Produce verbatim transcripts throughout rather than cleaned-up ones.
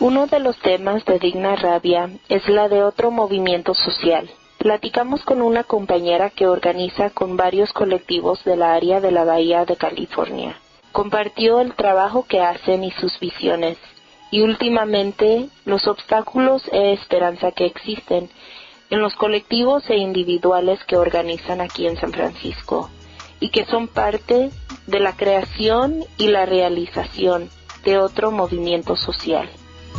Uno de los temas de Digna Rabia es la de otro movimiento social. Platicamos con una compañera que organiza con varios colectivos de la área de la Bahía de California. Compartió el trabajo que hacen y sus visiones, y últimamente los obstáculos e esperanza que existen en los colectivos e individuales que organizan aquí en San Francisco, y que son parte de la creación y la realización de otro movimiento social.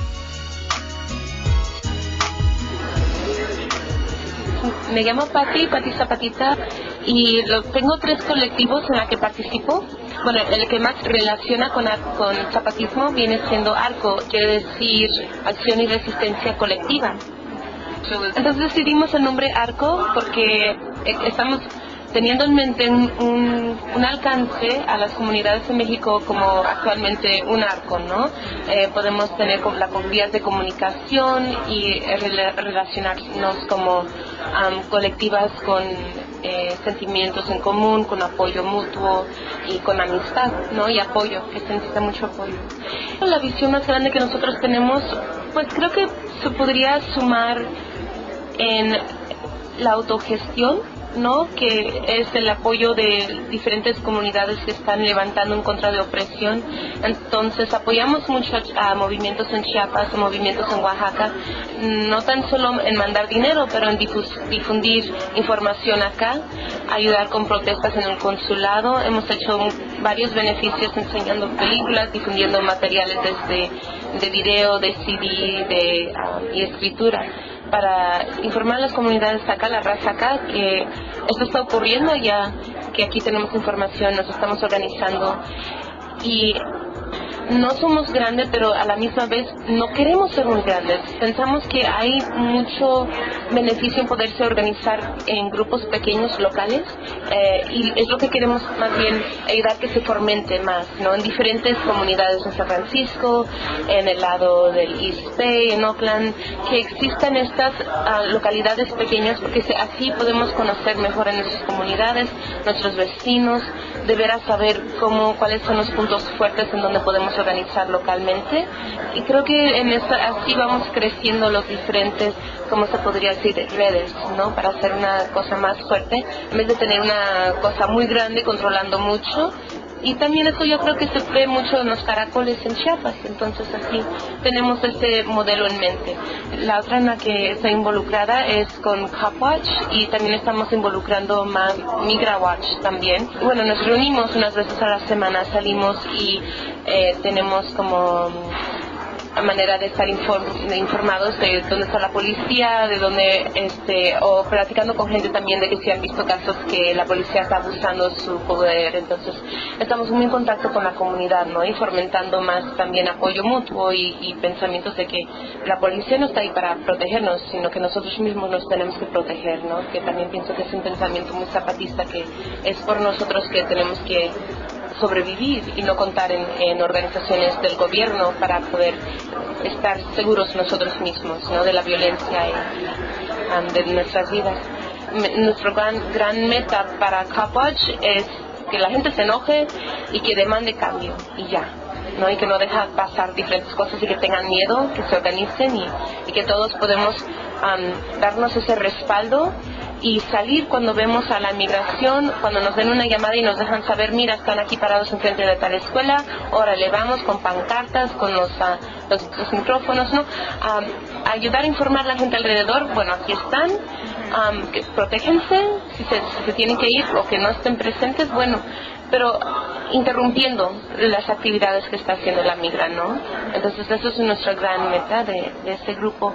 Me llamo Pati, Pati Zapatita, y lo, tengo tres colectivos en los que participo. Bueno, el que más relaciona con, con zapatismo viene siendo ARCO, quiere decir Acción y Resistencia Colectiva. Entonces decidimos el nombre ARCO porque estamos teniendo en mente un, un, un alcance a las comunidades en México como actualmente un arco, ¿no? Eh, podemos tener las vías de comunicación y rela relacionarnos como um, colectivas con eh, sentimientos en común, con apoyo mutuo y con amistad, ¿no? Y apoyo, que se necesita mucho apoyo. La visión más grande que nosotros tenemos, pues creo que se podría sumar en la autogestión, ¿no? Que es el apoyo de diferentes comunidades que están levantando en contra de opresión. Entonces apoyamos mucho a, a movimientos en Chiapas, a movimientos en Oaxaca, no tan solo en mandar dinero, pero en difus, difundir información acá, ayudar con protestas en el consulado. Hemos hecho varios beneficios enseñando películas, difundiendo materiales desde de video, de C D de, uh, y escritura, para informar a las comunidades acá, la raza acá, que esto está ocurriendo ya, que aquí tenemos información, nos estamos organizando y no somos grandes, pero a la misma vez no queremos ser muy grandes. Pensamos que hay mucho beneficio en poderse organizar en grupos pequeños locales eh, y es lo que queremos más bien ayudar que se fomente más, ¿no? En diferentes comunidades en San Francisco, en el lado del East Bay, en Oakland, que existan estas uh, localidades pequeñas porque se, así podemos conocer mejor a nuestras comunidades, nuestros vecinos, de veras saber cómo, cuáles son los puntos fuertes en donde podemos organizar localmente, y creo que en esta, así vamos creciendo los diferentes, como se podría decir, redes, ¿no? Para hacer una cosa más fuerte, en vez de tener una cosa muy grande controlando mucho. Y también eso yo creo que se ve mucho en los caracoles en Chiapas, entonces así tenemos este modelo en mente. La otra en la que estoy involucrada es con Copwatch y también estamos involucrando más MigraWatch también. Bueno, nos reunimos unas veces a la semana, salimos y eh, tenemos como manera de estar inform informados de dónde está la policía, de dónde, este, o platicando con gente también de que si han visto casos que la policía está abusando su poder. Entonces estamos muy en contacto con la comunidad, ¿no? Y fomentando más también apoyo mutuo y, y pensamientos de que la policía no está ahí para protegernos, sino que nosotros mismos nos tenemos que proteger, ¿no? Que también pienso que es un pensamiento muy zapatista, que es por nosotros que tenemos que sobrevivir y no contar en, en organizaciones del gobierno para poder estar seguros nosotros mismos, ¿no? De la violencia y um, de nuestras vidas. M nuestro gran, gran meta para Copwatch es que la gente se enoje y que demande cambio y ya, ¿no? Y que no deja pasar diferentes cosas y que tengan miedo, que se organicen y, y que todos podemos um, darnos ese respaldo y salir cuando vemos a la migración, cuando nos den una llamada y nos dejan saber, mira, están aquí parados enfrente de tal escuela, órale, vamos con pancartas, con los, uh, los, los micrófonos, ¿no? Um, ayudar a informar a la gente alrededor, bueno, aquí están, um, que protéjense, si se, si se tienen que ir o que no estén presentes, bueno, pero interrumpiendo las actividades que está haciendo la migra, ¿no? Entonces eso es nuestra gran meta de, de este grupo.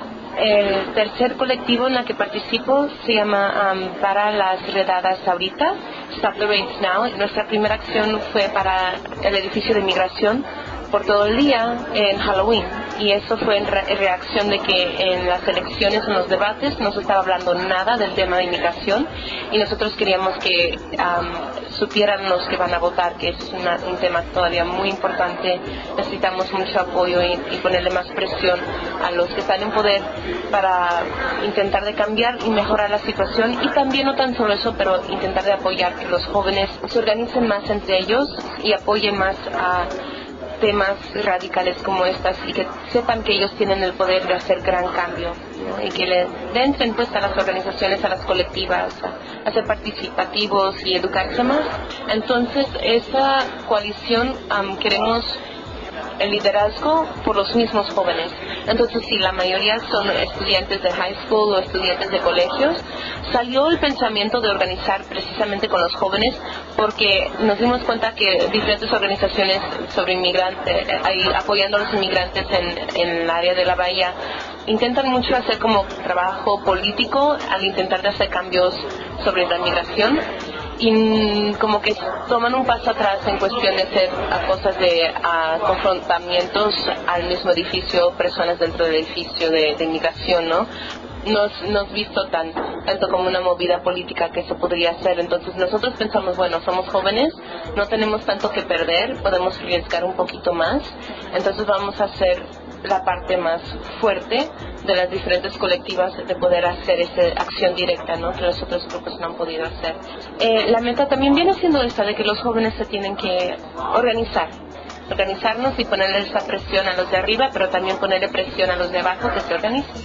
El tercer colectivo en el que participo se llama um, Para las Redadas Ahorita, Stop the Raids Now. Nuestra primera acción fue para el edificio de migración por todo el día en Halloween, y eso fue en re reacción de que en las elecciones, en los debates, no se estaba hablando nada del tema de inmigración y nosotros queríamos que um, supieran los que van a votar que es una, un tema todavía muy importante. Necesitamos mucho apoyo y, y ponerle más presión a los que están en poder para intentar de cambiar y mejorar la situación, y también no tan solo eso, pero intentar de apoyar que los jóvenes se organicen más entre ellos y apoyen más a temas radicales como estas y que sepan que ellos tienen el poder de hacer gran cambio, ¿no? Y que le entren pues a las organizaciones, a las colectivas, a, a ser participativos y educarse más. Entonces esa coalición um, queremos el liderazgo por los mismos jóvenes. Entonces, si la mayoría son estudiantes de high school o estudiantes de colegios, salió el pensamiento de organizar precisamente con los jóvenes porque nos dimos cuenta que diferentes organizaciones sobre inmigrantes, apoyando a los inmigrantes en, en el área de la bahía, intentan mucho hacer como trabajo político al intentar de hacer cambios sobre la migración. Y como que toman un paso atrás en cuestión de hacer a cosas de a confrontamientos al mismo edificio, personas dentro del edificio de, de inmigración, ¿no? Nos, nos visto tan, tanto como una movida política que se podría hacer. Entonces nosotros pensamos, bueno, somos jóvenes, no tenemos tanto que perder, podemos arriesgar un poquito más, entonces vamos a hacer la parte más fuerte de las diferentes colectivas de poder hacer esa acción directa, ¿no? Que los otros grupos no han podido hacer. Eh, la meta también viene siendo esta de que los jóvenes se tienen que organizar, organizarnos y ponerle esa presión a los de arriba, pero también ponerle presión a los de abajo que se organicen.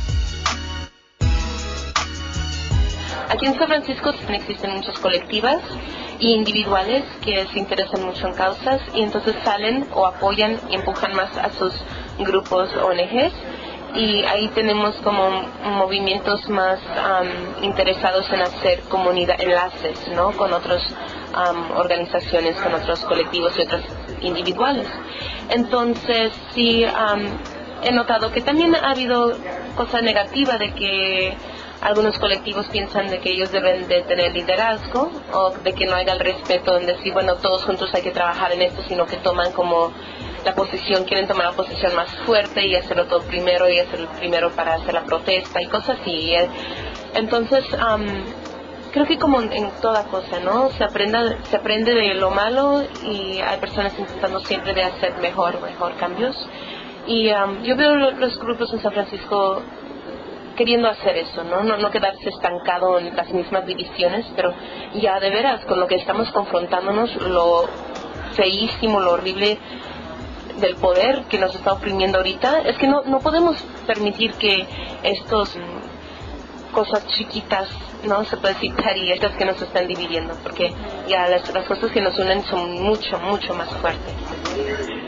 Aquí en San Francisco existen muchas colectivas e individuales que se interesan mucho en causas y entonces salen o apoyan y empujan más a sus grupos O N Ges, y ahí tenemos como movimientos más um, interesados en hacer comunidad, enlaces, ¿no? Con otras um, organizaciones, con otros colectivos y otros individuales. Entonces sí um, he notado que también ha habido cosa negativa de que algunos colectivos piensan de que ellos deben de tener liderazgo o de que no haya el respeto en decir, bueno, todos juntos hay que trabajar en esto, sino que toman como la posición, quieren tomar la posición más fuerte y hacerlo todo primero y hacer el primero para hacer la protesta y cosas así. Entonces, um, creo que como en toda cosa, ¿no? Se aprenda, se aprende de lo malo y hay personas intentando siempre de hacer mejor, mejor cambios. Y um, yo veo los grupos en San Francisco queriendo hacer eso, ¿no? No, no quedarse estancado en las mismas divisiones, pero ya de veras, con lo que estamos confrontándonos, lo feísimo, lo horrible del poder que nos está oprimiendo ahorita, es que no, no podemos permitir que estos cosas chiquitas, no se puede decir tareas que nos están dividiendo, porque ya las, las cosas que nos unen son mucho, mucho más fuertes.